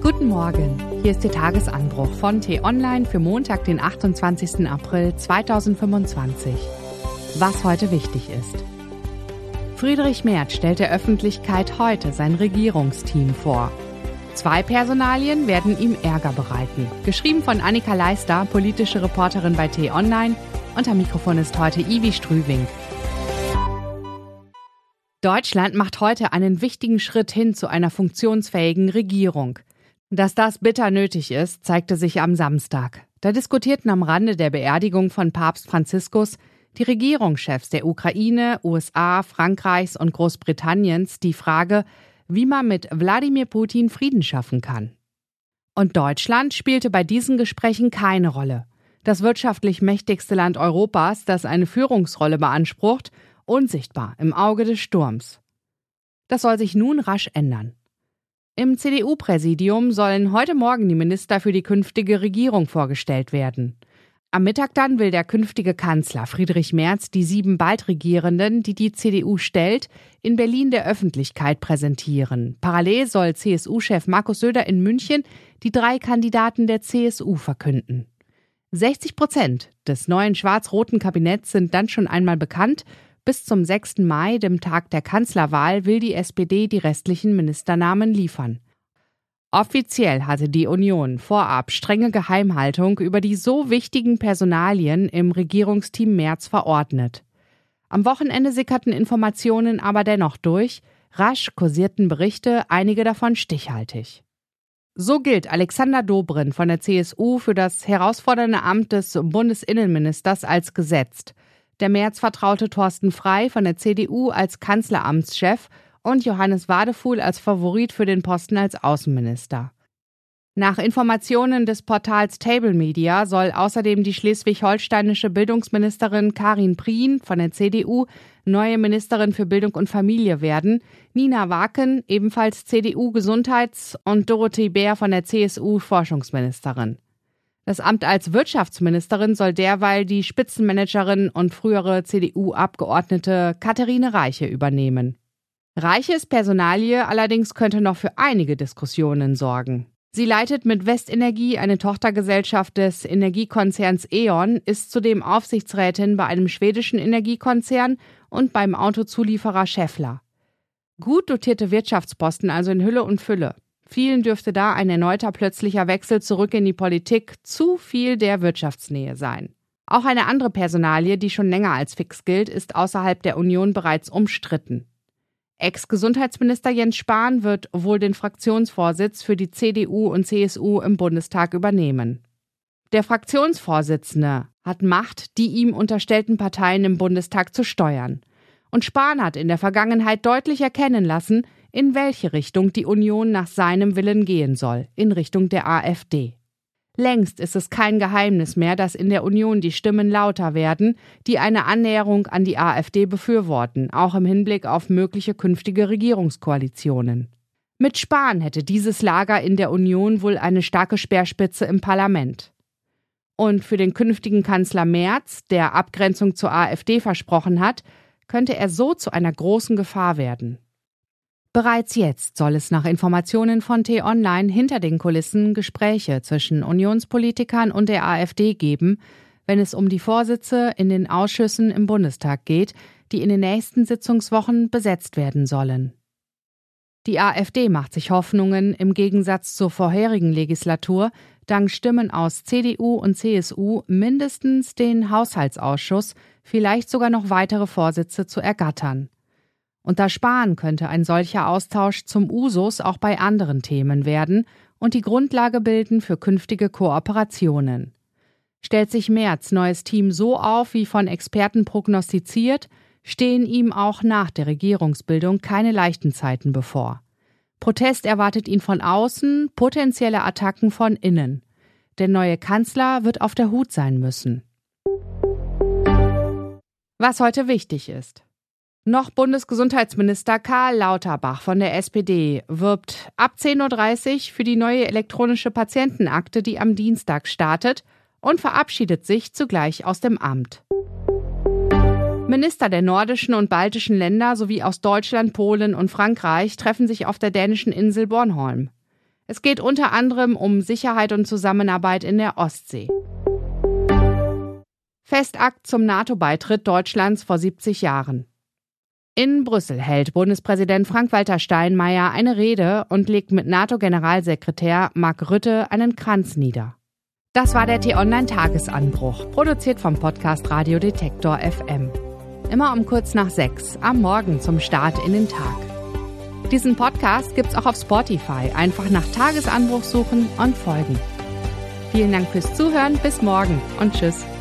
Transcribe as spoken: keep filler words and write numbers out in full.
Guten Morgen, hier ist der Tagesanbruch von T-Online für Montag, den achtundzwanzigsten April zweitausendfünfundzwanzig. Was heute wichtig ist. Friedrich Merz stellt der Öffentlichkeit heute sein Regierungsteam vor. Zwei Personalien werden ihm Ärger bereiten. Geschrieben von Annika Leister, politische Reporterin bei T-Online, und am Mikrofon ist heute Ivi Strüving. Deutschland macht heute einen wichtigen Schritt hin zu einer funktionsfähigen Regierung. Dass das bitter nötig ist, zeigte sich am Samstag. Da diskutierten am Rande der Beerdigung von Papst Franziskus die Regierungschefs der Ukraine, U S A, Frankreichs und Großbritanniens die Frage, wie man mit Wladimir Putin Frieden schaffen kann. Und Deutschland spielte bei diesen Gesprächen keine Rolle. Das wirtschaftlich mächtigste Land Europas, das eine Führungsrolle beansprucht, unsichtbar im Auge des Sturms. Das soll sich nun rasch ändern. Im C D U-Präsidium sollen heute Morgen die Minister für die künftige Regierung vorgestellt werden. Am Mittag dann will der künftige Kanzler Friedrich Merz die sieben Baldregierenden, die die C D U stellt, in Berlin der Öffentlichkeit präsentieren. Parallel soll C S U-Chef Markus Söder in München die drei Kandidaten der C S U verkünden. sechzig Prozent des neuen schwarz-roten Kabinetts sind dann schon einmal bekannt. Bis zum sechsten Mai, dem Tag der Kanzlerwahl, will die S P D die restlichen Ministernamen liefern. Offiziell hatte die Union vorab strenge Geheimhaltung über die so wichtigen Personalien im Regierungsteam Merz verordnet. Am Wochenende sickerten Informationen aber dennoch durch. Rasch kursierten Berichte, einige davon stichhaltig. So gilt Alexander Dobrindt von der C S U für das herausfordernde Amt des Bundesinnenministers als gesetzt. Der Merz-Vertraute Thorsten Frey von der C D U als Kanzleramtschef und Johannes Wadefuhl als Favorit für den Posten als Außenminister. Nach Informationen des Portals Table Media soll außerdem die schleswig-holsteinische Bildungsministerin Karin Prien von der C D U neue Ministerin für Bildung und Familie werden, Nina Waken, ebenfalls C D U-Gesundheits- und Dorothee Bär von der C S U-Forschungsministerin. Das Amt als Wirtschaftsministerin soll derweil die Spitzenmanagerin und frühere C D U-Abgeordnete Katharine Reiche übernehmen. Reiches Personalie allerdings könnte noch für einige Diskussionen sorgen. Sie leitet mit Westenergie eine Tochtergesellschaft des Energiekonzerns E.ON, ist zudem Aufsichtsrätin bei einem schwedischen Energiekonzern und beim Autozulieferer Schaeffler. Gut dotierte Wirtschaftsposten also in Hülle und Fülle. Vielen dürfte da ein erneuter plötzlicher Wechsel zurück in die Politik zu viel der Wirtschaftsnähe sein. Auch eine andere Personalie, die schon länger als fix gilt, ist außerhalb der Union bereits umstritten. Ex-Gesundheitsminister Jens Spahn wird wohl den Fraktionsvorsitz für die C D U und C S U im Bundestag übernehmen. Der Fraktionsvorsitzende hat Macht, die ihm unterstellten Parteien im Bundestag zu steuern. Und Spahn hat in der Vergangenheit deutlich erkennen lassen, in welche Richtung die Union nach seinem Willen gehen soll, in Richtung der AfD. Längst ist es kein Geheimnis mehr, dass in der Union die Stimmen lauter werden, die eine Annäherung an die AfD befürworten, auch im Hinblick auf mögliche künftige Regierungskoalitionen. Mit Spahn hätte dieses Lager in der Union wohl eine starke Speerspitze im Parlament. Und für den künftigen Kanzler Merz, der Abgrenzung zur AfD versprochen hat, könnte er so zu einer großen Gefahr werden. Bereits jetzt soll es nach Informationen von T-Online hinter den Kulissen Gespräche zwischen Unionspolitikern und der AfD geben, wenn es um die Vorsitze in den Ausschüssen im Bundestag geht, die in den nächsten Sitzungswochen besetzt werden sollen. Die AfD macht sich Hoffnungen, im Gegensatz zur vorherigen Legislatur, dank Stimmen aus C D U und C S U mindestens den Haushaltsausschuss, vielleicht sogar noch weitere Vorsitze zu ergattern. Unter Spahn könnte ein solcher Austausch zum Usus auch bei anderen Themen werden und die Grundlage bilden für künftige Kooperationen. Stellt sich Merz neues Team so auf, wie von Experten prognostiziert, stehen ihm auch nach der Regierungsbildung keine leichten Zeiten bevor. Protest erwartet ihn von außen, potenzielle Attacken von innen. Der neue Kanzler wird auf der Hut sein müssen. Was heute wichtig ist. Noch Bundesgesundheitsminister Karl Lauterbach von der S P D wirbt ab zehn Uhr dreißig für die neue elektronische Patientenakte, die am Dienstag startet, und verabschiedet sich zugleich aus dem Amt. Minister der nordischen und baltischen Länder sowie aus Deutschland, Polen und Frankreich treffen sich auf der dänischen Insel Bornholm. Es geht unter anderem um Sicherheit und Zusammenarbeit in der Ostsee. Festakt zum NATO-Beitritt Deutschlands vor siebzig Jahren. In Brüssel hält Bundespräsident Frank-Walter Steinmeier eine Rede und legt mit NATO-Generalsekretär Mark Rutte einen Kranz nieder. Das war der T-Online-Tagesanbruch, produziert vom Podcast Radio Detektor F M. Immer um kurz nach sechs am Morgen zum Start in den Tag. Diesen Podcast gibt's auch auf Spotify. Einfach nach Tagesanbruch suchen und folgen. Vielen Dank fürs Zuhören, bis morgen und tschüss.